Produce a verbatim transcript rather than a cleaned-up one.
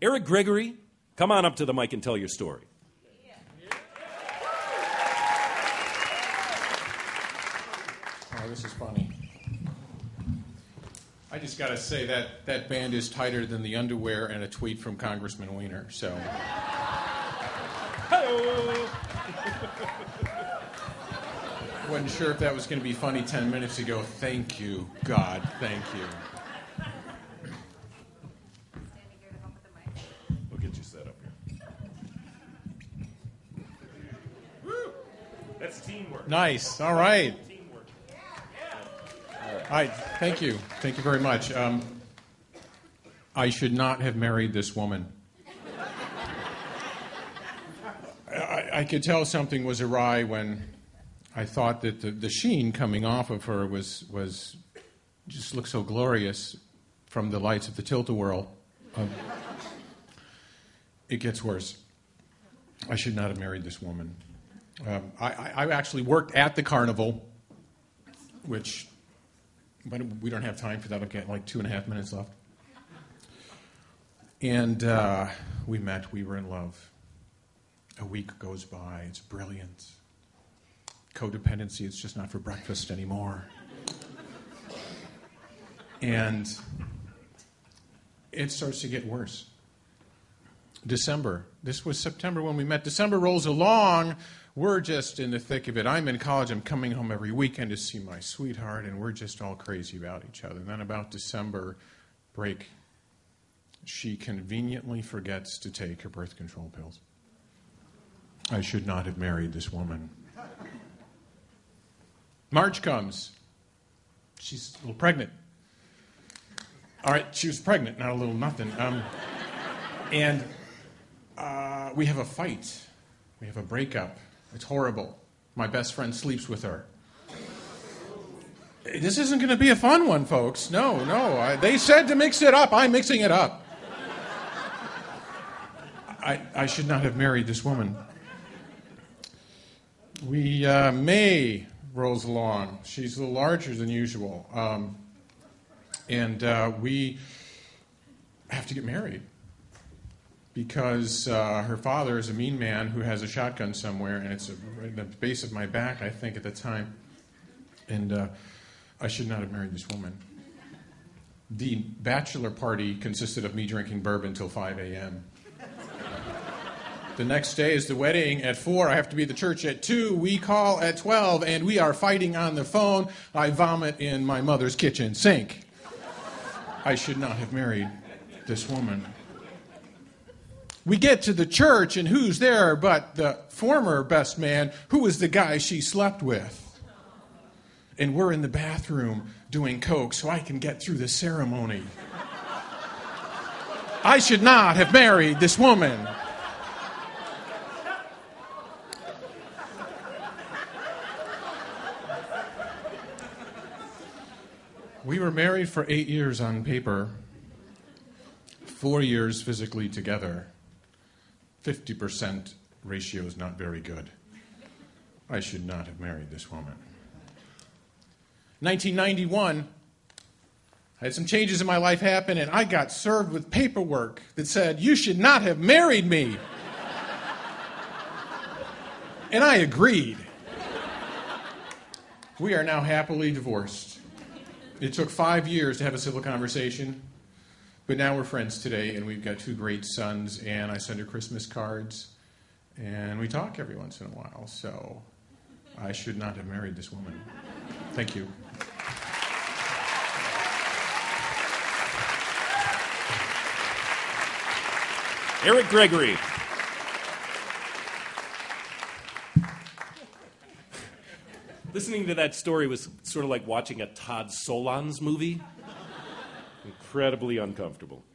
Eric Gregory, come on up to the mic and tell your story. Oh, this is funny. I just got to say that that band is tighter than the underwear and a tweet from Congressman Weiner, so... Wasn't sure if that was going to be funny ten minutes ago. Thank you, God, thank you. We'll get you set up here. Woo! That's teamwork. Nice, all right. All right, thank you. Thank you very much. Um, I should not have married this woman. I, I could tell something was awry when I thought that the, the sheen coming off of her was was just looked so glorious from the lights of the Tilt-A-Whirl. Um, it gets worse. I should not have married this woman. Um, I, I, I actually worked at the carnival, which... But we don't have time for that. I've got like two and a half minutes left. And uh, we met. We were in love. A week goes by. It's brilliant. Codependency, it's just not for breakfast anymore. And it starts to get worse. December. This was September when we met. December rolls along. We're just in the thick of it. I'm in college. I'm coming home every weekend to see my sweetheart, and we're just all crazy about each other. And then about December break, she conveniently forgets to take her birth control pills. I should not have married this woman. March comes. She's a little pregnant. All right, she was pregnant, not a little nothing. Um, and uh, we have a fight. We have a breakup. It's horrible. My best friend sleeps with her. This isn't going to be a fun one, folks. No, no. I, they said to mix it up. I'm mixing it up. I, I should not have married this woman. We, uh, May rolls along. She's a little larger than usual. Um, and uh, we have to get married. Because uh, her father is a mean man who has a shotgun somewhere, and it's a, right at the base of my back, I think, at the time. And uh, I should not have married this woman. The bachelor party consisted of me drinking bourbon till five a.m. The next day is the wedding at four. I have to be at the church at two. We call at twelve, and we are fighting on the phone. I vomit in my mother's kitchen sink. I should not have married this woman. We get to the church, and who's there but the former best man, who was the guy she slept with. And we're in the bathroom doing coke so I can get through the ceremony. I should not have married this woman. We were married for eight years on paper, four years physically together. fifty percent ratio is not very good. I should not have married this woman. nineteen ninety-one, I had some changes in my life happen, and I got served with paperwork that said, you should not have married me. And I agreed. We are now happily divorced. It took five years to have a civil conversation. But now we're friends today, and we've got two great sons, and I send her Christmas cards, and we talk every once in a while. So I should not have married this woman. Thank you. Eric Gregory. Listening to that story was sort of like watching a Todd Solondz movie. Incredibly uncomfortable.